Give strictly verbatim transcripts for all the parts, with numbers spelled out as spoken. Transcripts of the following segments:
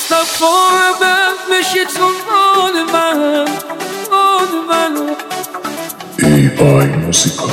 صفا بشی تو مال من مال من ای آی موسیقا.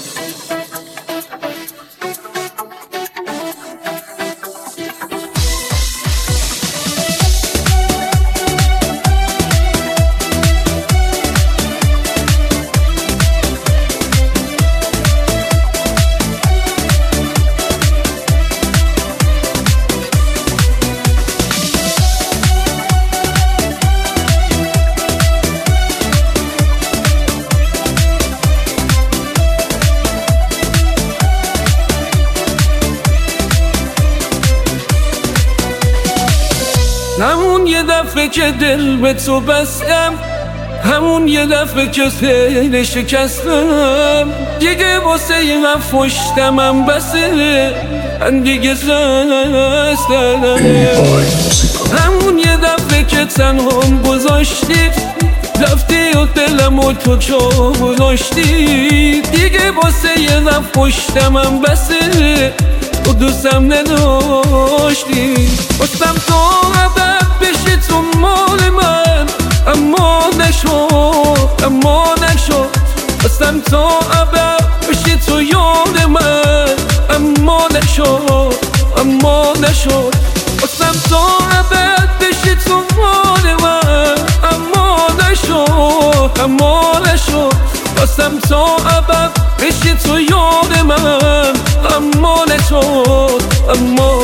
همون یه دفعه که دل به تو بستم، همون یه دفعه که دل شکستم، دیگه واسه یه پشتمم بسه، من دیگه زستم. همون یه دفعه که تنهام گذاشتی، رفتی و دلم و تو جا گذاشتی، دیگه واسه یه پشتمم بسه، تو دوستم نداشتی. واسم تو عبد بشی تو مال من، اما نشد اما نشد. واسم تو عبد بشی تو یاد من، اما نشد اما نشد. واسم تو عبد بشی تو مال من، اما نشد اما نشد. واسم تو عبد بشی تو یاد من، اما نشد اما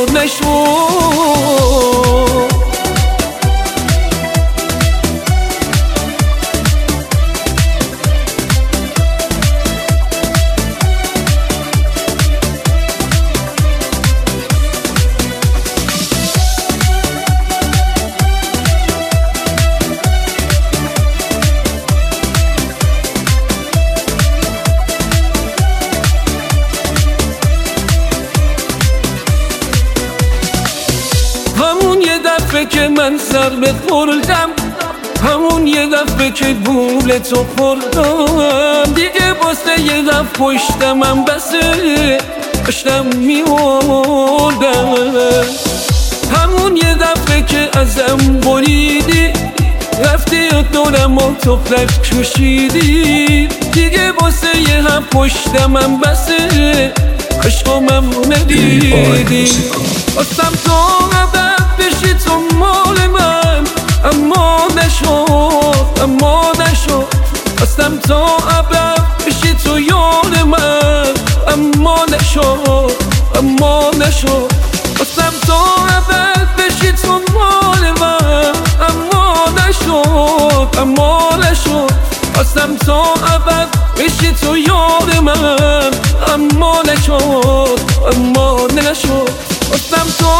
نشد. همون یه دفعه که من سر بخوردم، همون یه دفعه که گول تو خوردم، دیگه واسه یه دفعه پشتمم بسه، داشتم میوردم. همون یه دفعه که ازم بریدی، رفتی و دورم و تو فلک کشیدی، دیگه واسه یه هم پشتمم بسه، عشقمم ندیدی. واسم تو عبد بشی تو مال من، اما نشد اما نشد. واسم تو عبد بشی تو یاد من، اما نشد اما نشد. واسم تو عبد بشی تو مال من، اما نشد اما نشد. واسم تو عبد بشی تو یاد من، اما نشد اما نشد. واسم تو